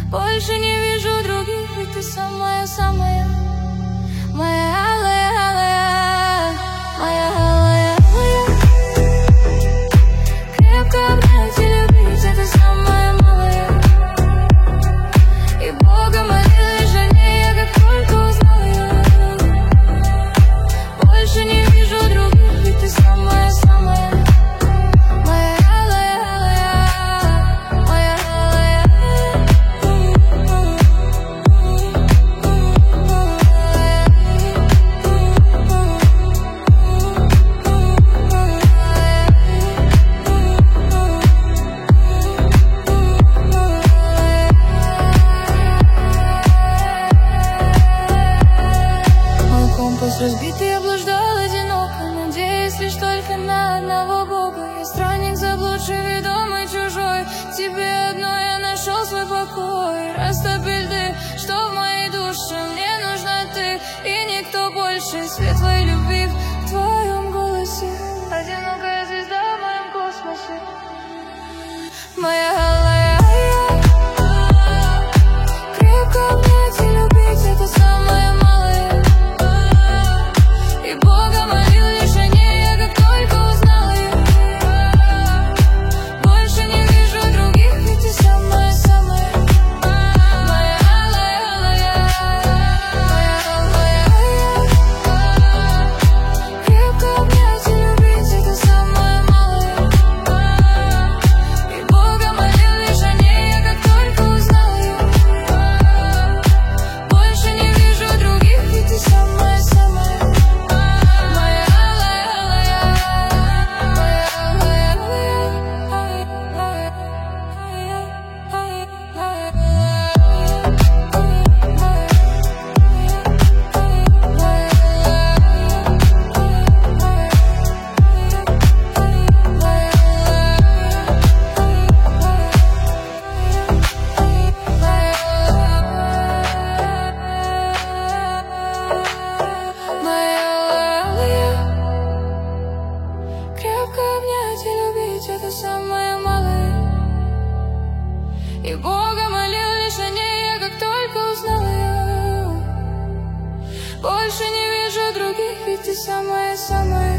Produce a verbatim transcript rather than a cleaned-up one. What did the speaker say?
Больше не вижу других, ведь ты самая-самая, моя алая-алая, моя алая-алая. Крепко обнять и любить — это самое малое. И Бога молил лишь о ней, я как только узнал ее. Больше не вижу других, ведь ты самая-самая, моя алая-алая, моя алая. Мой компас разбитый, я блуждал одиноко, надеясь лишь только на одного Бога. Я странник, заблудший, ведомый, чужой. В тебе одной я нашел свой покой. Растопи льды, что в моей душе, мне нужна ты и никто больше. Светлой любви в твоем голосе, одинокая звезда в моем космосе, моя алая. Крепко обнять и любить — это самое малое. И Бога молил лишь о ней, я как только узнал ее. Больше не вижу других, ведь ты самая-самая, моя алая-алая, моя алая. Крепко обнять и любить — это самое малое. И Бога молил лишь о ней, я как только узнал ее. Больше не вижу других, ведь ты самая-самая, моя алая-алая, моя Крепко обнять и любить — это самое малое. И Бога молил лишь о ней, я как только узнал ее. Больше не вижу других, ведь ты самая-самая.